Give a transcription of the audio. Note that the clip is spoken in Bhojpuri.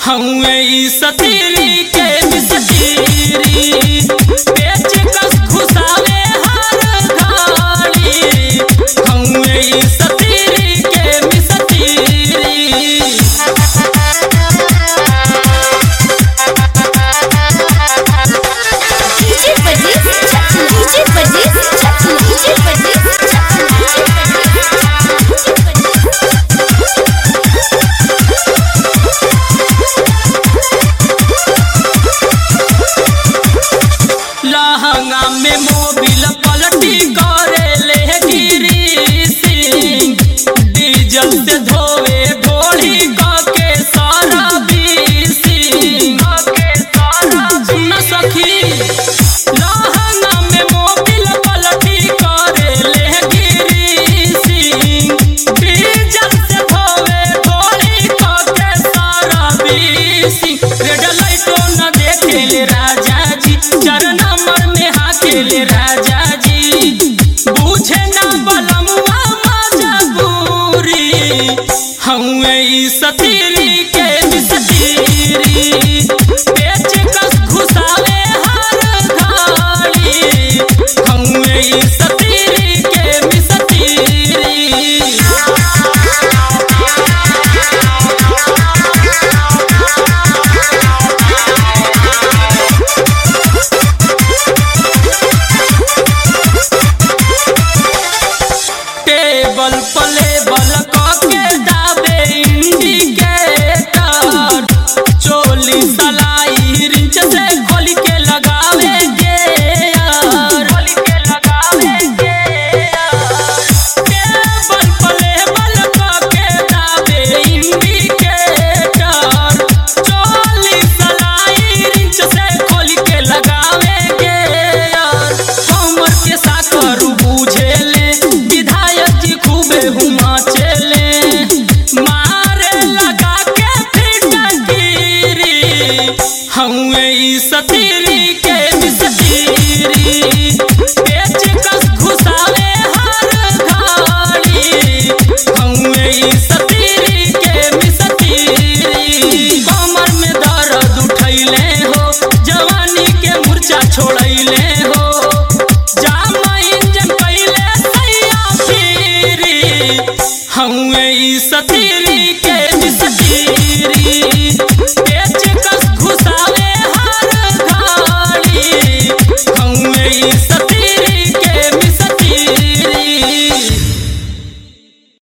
हउए ई सतीरी के मिसतीरी बेच कस घुसावे हर घड़ी। हउए ई सतीरी के मिसतीरी। लहंगा में मोबिल पलटी करे ले गिरीसिंग। डीजल से धोवे ढोली के सारा बीसिंग। सुन सखी लहंगा में मोबिल पलटी करे ले गिरीसिंग। डीजल से धोवे ढोली के सारा बीसिंग। रेड लाइटो न देखे ले राजा जी चरण ले राजा जी बूझे ना बलमुआ मजबूरी। हउए ई सतीरी के मिसतीरी बेच कस घुसावे हर घड़ी। हउए ई सतीरी के मिसतीरी। टेबल पलेबल के दाबे इंडिकेटर। चोली सलाई रिंच से खोल के लगावे गियर। टेबल पलेबल के दाबे इंडिकेटर। चोली सलाई रिंच से खोल के लगावे गियर। कमर के साकर बूझे खूबे हुमा चले मारे लगा के फिटकीरी। हउए ई सतीरी के मिसतीरी बेच कस घुसावे हर घड़ी। हउए ई सतीरी के मिसतीरी। कमर में दर्द उठैले हो जवानी के मूर्छा छोड़ैले हो। हउए ई सतीरी